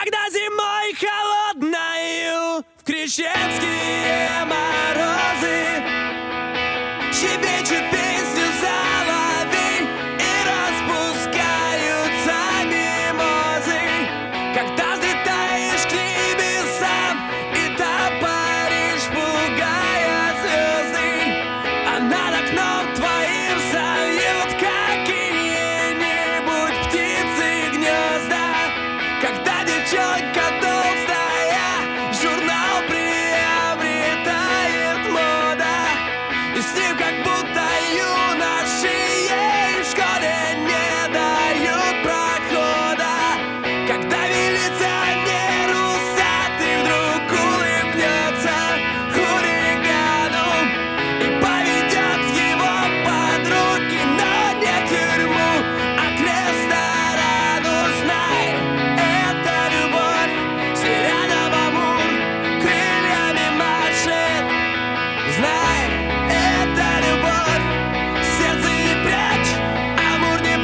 Когда зимой холодною в крещенские морозы щебечет песню соловей и распускаются мимозы. Когда взлетаешь к небесам и топоришь, пугая звезды, а над окном твоим совьют какие-нибудь птицы гнезда. Когда девчонка толстая журнал приобретает мода, и с ним как будто юноши ей в школе не дают прохода. Когда милиционер усатый вдруг улыбнется хулигану и поведет его под руки, но не в тюрьму, а к ресторану. Знай, это любовь, сирена Амур крыльями машет. Знай, это любовь, сердце не прячь, Амур не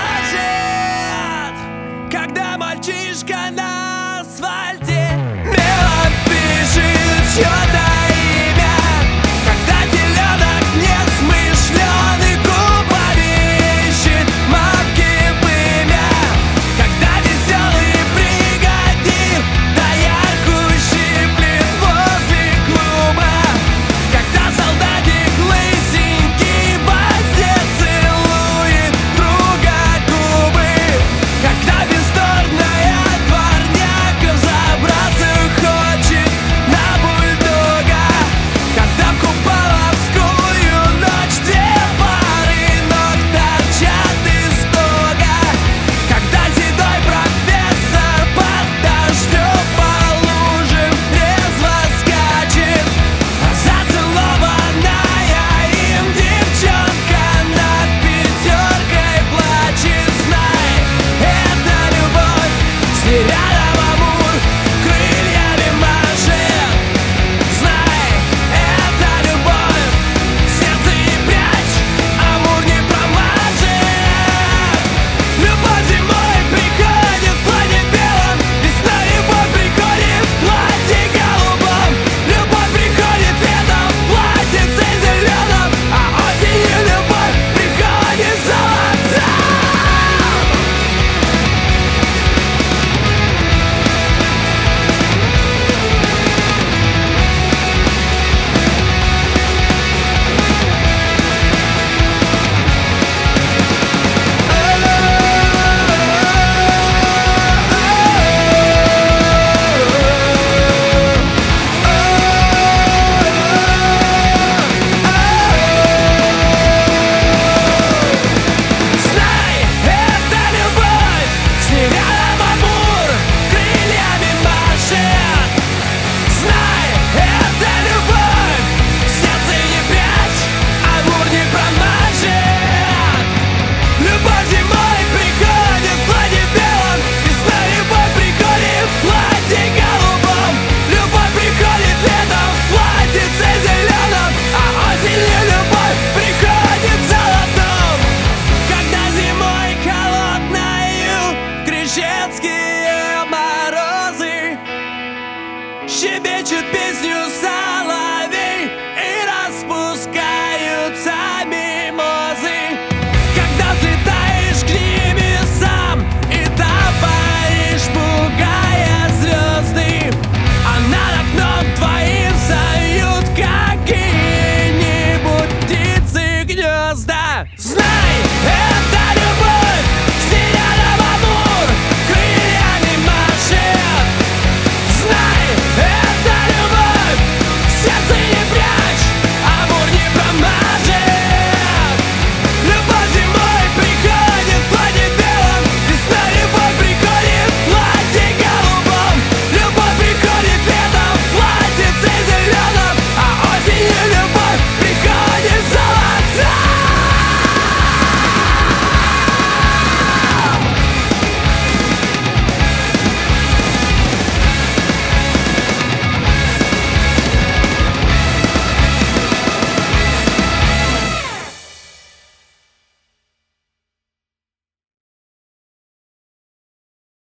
промажет. Когда мальчишка на асфальте мелом пишет чьё-то имя, когда теленок несмышленый губами ищет мамки вымя, когда веселый бригадир доярку щиплет возле клуба, когда солдатик лысенький во сне целует друга губы, когда бездорная дворняга взобраться хочет на бульдога, когда в купаловскую ночь две пары ног торчат из тога, когда седой профессор под дождем по лужам резво скачет, а зацелованная им девчонка над пятеркой плачет. Знай, это любовь, сирена Амур крыльями машет. Знай, это любовь, сердце не прячь, Амур не промажет. Любовь зимой приходит в платье белом, весной любовь приходит в платье голубом, любовь приходит летом в платьице зеленом, а осенью любовь приходит золотом. Знай, это любовь, сирена Амур крыльями машет. Знай, это любовь, сердце не прячь, Амур не промажет. Любовь зимой приходит в платье белом, весной любовь приходит в платье голубом, любовь приходит летом в платьице зеленом, а осенью любовь приходит золотом. Когда зимой холодною в крещенские морозы щебечет песню